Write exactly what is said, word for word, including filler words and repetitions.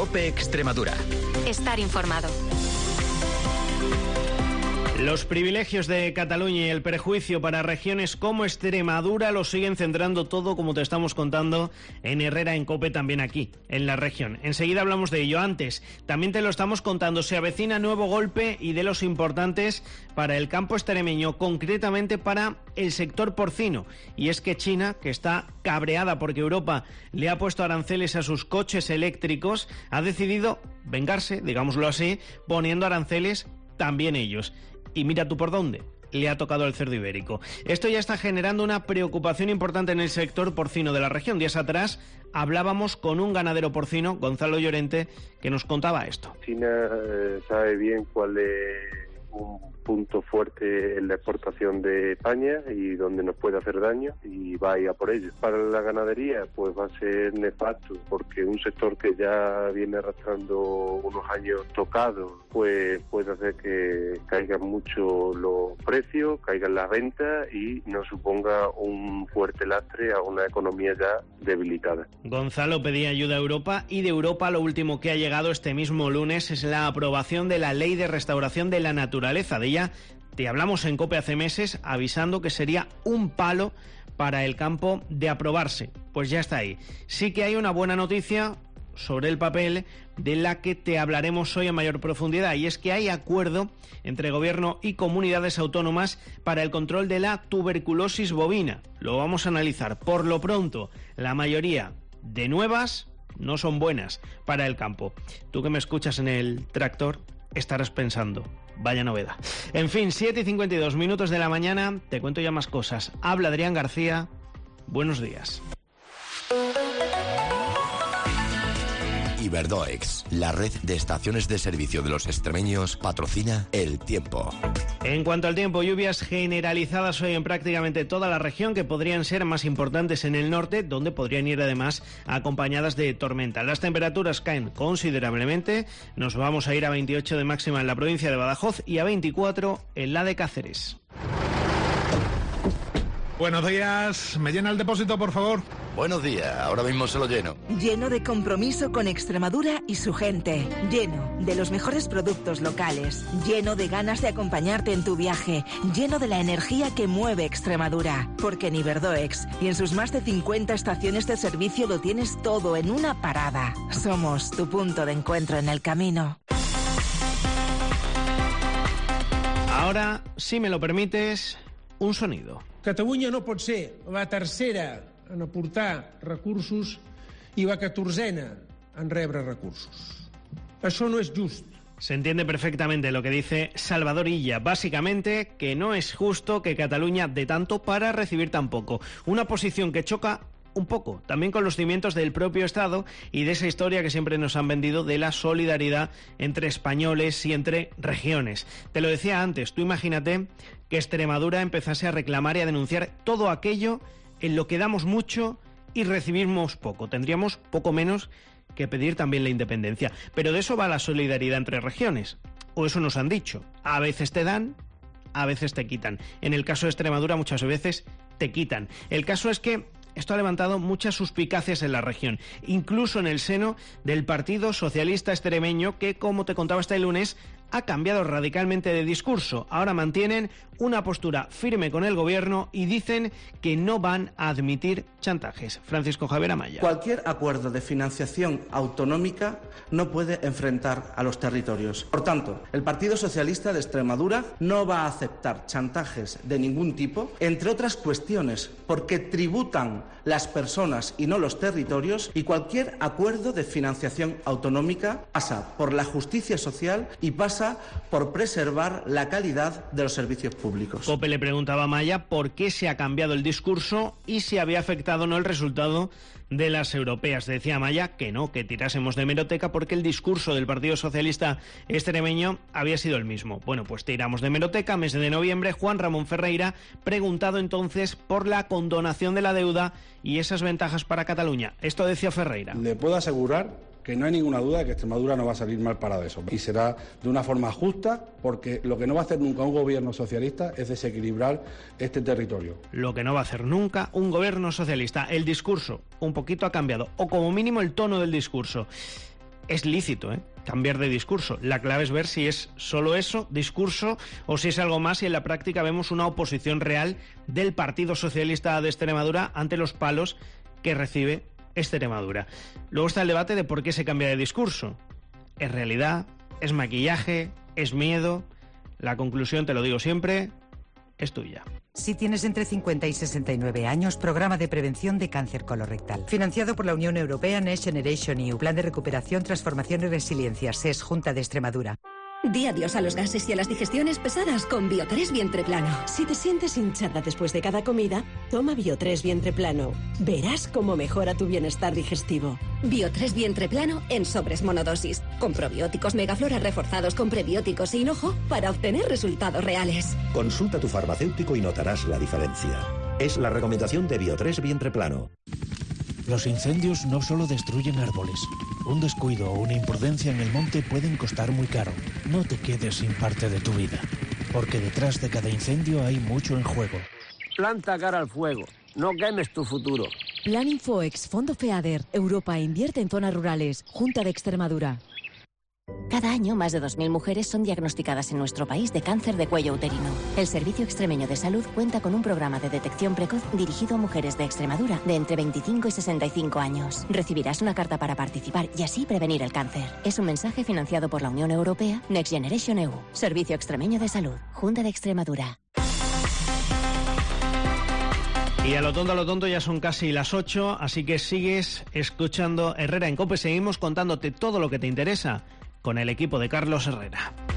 COPE Extremadura. Estar informado. Los privilegios de Cataluña y el perjuicio para regiones como Extremadura lo siguen centrando todo, como te estamos contando, en Herrera en COPE, también aquí, en la región. Enseguida hablamos de ello. Antes, también te lo estamos contando, se avecina nuevo golpe y de los importantes para el campo extremeño, concretamente para el sector porcino. Y es que China, que está cabreada porque Europa le ha puesto aranceles a sus coches eléctricos, ha decidido vengarse, digámoslo así, poniendo aranceles también ellos. Y mira tú por dónde, le ha tocado el cerdo ibérico. Esto ya está generando una preocupación importante en el sector porcino de la región. Días atrás hablábamos con un ganadero porcino, Gonzalo Llorente, que nos contaba esto. China eh, sabe bien cuál es un punto fuerte en la exportación de España y donde nos puede hacer daño, y va a ir a por ello. Para la ganadería pues va a ser nefasto, porque un sector que ya viene arrastrando unos años tocados pues puede hacer que caigan mucho los precios, caigan las ventas y nos suponga un fuerte lastre a una economía ya debilitada. Gonzalo pedía ayuda a Europa, y de Europa lo último que ha llegado este mismo lunes es la aprobación de la Ley de Restauración de la Naturaleza. De ella te hablamos en COPE hace meses, avisando que sería un palo para el campo de aprobarse. Pues ya está ahí. Sí que hay una buena noticia sobre el papel, de la que te hablaremos hoy en mayor profundidad, y es que hay acuerdo entre gobierno y comunidades autónomas para el control de la tuberculosis bovina. Lo vamos a analizar. Por lo pronto, la mayoría de nuevas no son buenas para el campo. Tú que me escuchas en el tractor estarás pensando, vaya novedad. En fin, siete y cincuenta y dos minutos de la mañana, te cuento ya más cosas. Habla Adrián García, buenos días. Iberdoex, la red de estaciones de servicio de los extremeños, patrocina el tiempo. En cuanto al tiempo, lluvias generalizadas hoy en prácticamente toda la región, que podrían ser más importantes en el norte, donde podrían ir además acompañadas de tormenta. Las temperaturas caen considerablemente, nos vamos a ir a veintiocho de máxima en la provincia de Badajoz y a veinticuatro en la de Cáceres. Buenos días, ¿me llena el depósito, por favor? Buenos días, ahora mismo se lo lleno. Lleno de compromiso con Extremadura y su gente. Lleno de los mejores productos locales. Lleno de ganas de acompañarte en tu viaje. Lleno de la energía que mueve Extremadura. Porque en Iberdoex y en sus más de cincuenta estaciones de servicio lo tienes todo en una parada. Somos tu punto de encuentro en el camino. Ahora, si me lo permites, un sonido. Catalunya no pot ser la tercera en aportar recursos i la catorzena en rebre recursos. Això no és just. Se entiende perfectamente lo que dice Salvador Illa. Básicamente, que no es justo que Cataluña dé tanto para recibir tan poco. Una posición que choca un poco también con los cimientos del propio Estado y de esa historia que siempre nos han vendido de la solidaridad entre españoles y entre regiones. Te lo decía antes, tú imagínate que Extremadura empezase a reclamar y a denunciar todo aquello en lo que damos mucho y recibimos poco. Tendríamos poco menos que pedir también la independencia. Pero de eso va la solidaridad entre regiones. O eso nos han dicho. A veces te dan, a veces te quitan. En el caso de Extremadura muchas veces te quitan. El caso es que esto ha levantado muchas suspicacias en la región, incluso en el seno del Partido Socialista Extremeño, que, como te contaba este lunes, ha cambiado radicalmente de discurso. Ahora mantienen una postura firme con el gobierno y dicen que no van a admitir chantajes. Francisco Javier Amaya. Cualquier acuerdo de financiación autonómica no puede enfrentar a los territorios. Por tanto, el Partido Socialista de Extremadura no va a aceptar chantajes de ningún tipo, entre otras cuestiones porque tributan las personas y no los territorios, y cualquier acuerdo de financiación autonómica pasa por la justicia social y pasa por preservar la calidad de los servicios públicos. COPE le preguntaba a Amaya por qué se ha cambiado el discurso y si había afectado o no el resultado de las europeas. Decía Amaya que no, que tirásemos de hemeroteca porque el discurso del Partido Socialista extremeño había sido el mismo. Bueno, pues tiramos de hemeroteca. Mes de noviembre, Juan Ramón Ferreira, preguntado entonces por la condonación de la deuda y esas ventajas para Cataluña. Esto decía Ferreira. Le puedo asegurar que no hay ninguna duda de que Extremadura no va a salir mal parada de eso. Y será de una forma justa, porque lo que no va a hacer nunca un gobierno socialista es desequilibrar este territorio. Lo que no va a hacer nunca un gobierno socialista. El discurso un poquito ha cambiado, o como mínimo el tono del discurso. es lícito, ¿eh?, cambiar de discurso. La clave es ver si es solo eso, discurso, o si es algo más, y en la práctica vemos una oposición real del Partido Socialista de Extremadura ante los palos que recibe Extremadura. Luego está el debate de por qué se cambia de discurso. ¿Es realidad? ¿Es maquillaje? ¿Es miedo? La conclusión, te lo digo siempre, es tuya. Si tienes entre cincuenta y sesenta y nueve años, programa de prevención de cáncer colorectal. Financiado por la Unión Europea, Next Generation E U, Plan de Recuperación, Transformación y Resiliencia, S E S, Junta de Extremadura. Di adiós a los gases y a las digestiones pesadas con Bio tres Vientre Plano. Si te sientes hinchada después de cada comida, toma Bio tres Vientre Plano. Verás cómo mejora tu bienestar digestivo. Bio tres Vientre Plano en sobres monodosis, con probióticos Megaflora reforzados con prebióticos e hinojo para obtener resultados reales. Consulta a tu farmacéutico y notarás la diferencia. Es la recomendación de Bio tres Vientre Plano. Los incendios no solo destruyen árboles. Un descuido o una imprudencia en el monte pueden costar muy caro. No te quedes sin parte de tu vida, porque detrás de cada incendio hay mucho en juego. Planta cara al fuego. No quemes tu futuro. Plan Infoex, Fondo FEADER, Europa invierte en zonas rurales, Junta de Extremadura. Cada año, más de dos mil mujeres son diagnosticadas en nuestro país de cáncer de cuello uterino. El Servicio Extremeño de Salud cuenta con un programa de detección precoz dirigido a mujeres de Extremadura de entre veinticinco y sesenta y cinco años. Recibirás una carta para participar y así prevenir el cáncer. Es un mensaje financiado por la Unión Europea, Next Generation E U, Servicio Extremeño de Salud, Junta de Extremadura. Y a lo tonto, a lo tonto, ya son casi las ocho, así que sigues escuchando Herrera en COPE. Seguimos contándote todo lo que te interesa con el equipo de Carlos Herrera.